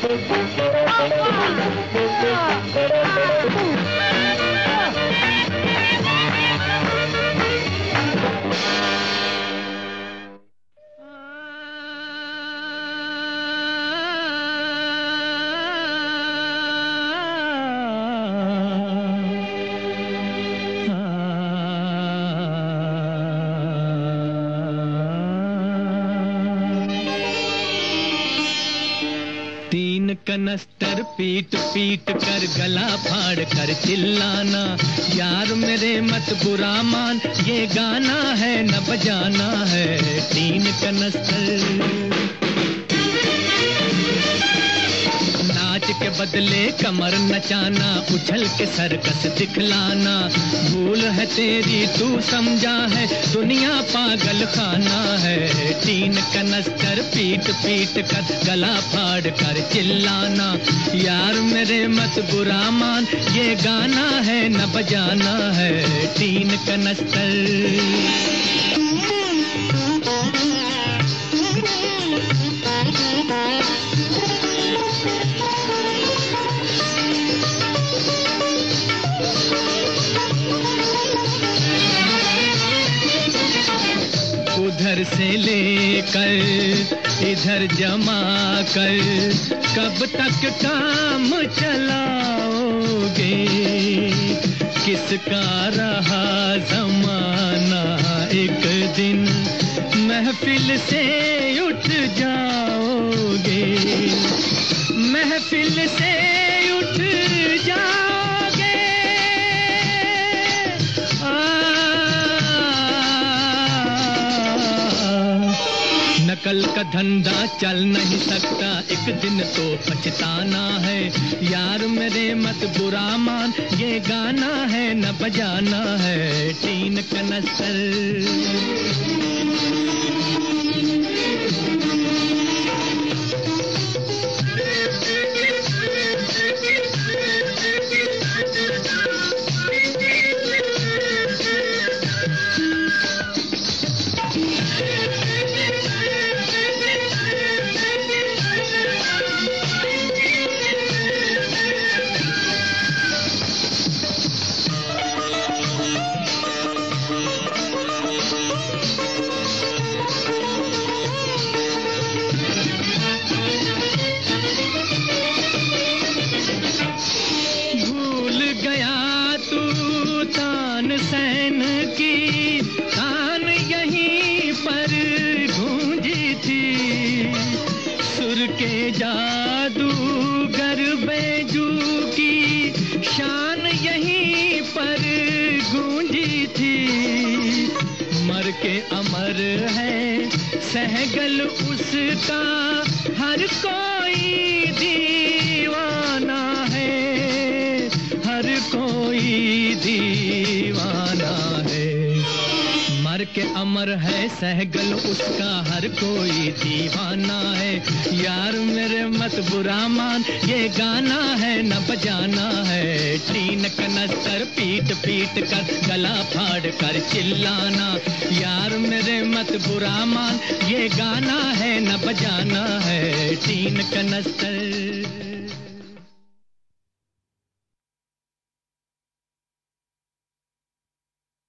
तीन कनस्तर पीट पीट कर गला फाड़ कर चिल्लाना, यार मेरे मत बुरा मान, ये गाना है न बजाना है। तीन कनस्तर नाच के बदले कमर नचाना, उछल के सर्कस दिखलाना, भूल है तेरी तू समझा है, दुनिया पागल खाना है। तीन कनस्तर पीट पीट कर गला फाड़ कर चिल्लाना, यार मेरे मत बुरा मान, ये गाना है न बजाना है। तीन कनस्तर उधर से लेकर इधर जमा कर, कब तक काम चलाओगे? किसका रहा जमाना, एक दिन महफिल से उठ जाओगे, महफिल से उठ जाओगे। नकल का धंधा चल नहीं सकता, एक दिन तो पछताना है। यार मेरे मत बुरा मान, ये गाना है न बजाना है। तीन कनस्तर सैन की तान यहीं पर गूंजी थी, सुर के जादूगर बैजू की शान यहीं पर गूंजी थी। मर के अमर है सहगल उसका, हर कोई दीवाना है, हर कोई दीवाना है। मर के अमर है सहगल उसका, हर कोई दीवाना है। यार मेरे मत बुरा मान, ये गाना है न बजाना है। तीन कनस्तर पीट पीट कर गला फाड़ कर चिल्लाना, यार मेरे मत बुरा मान, ये गाना है न बजाना है। तीन कनस्तर